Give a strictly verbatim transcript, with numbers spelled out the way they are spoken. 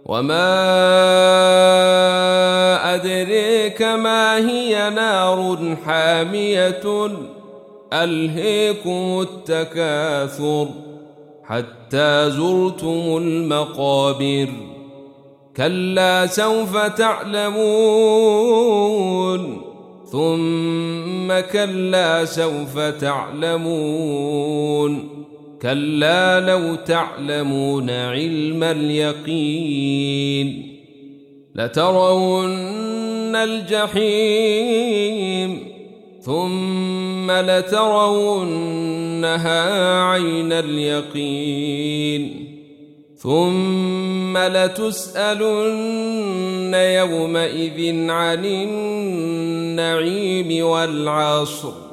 وما أدريك ما هي نار حامية ألهيكم التكاثر حتى زرتم المقابر كلا سوف تعلمون ثم كلا سوف تعلمون كلا لو تعلمون علم اليقين لترون الجحيم ثم لترونها عين اليقين ثم لتسألن يومئذ عن النعيم والعصر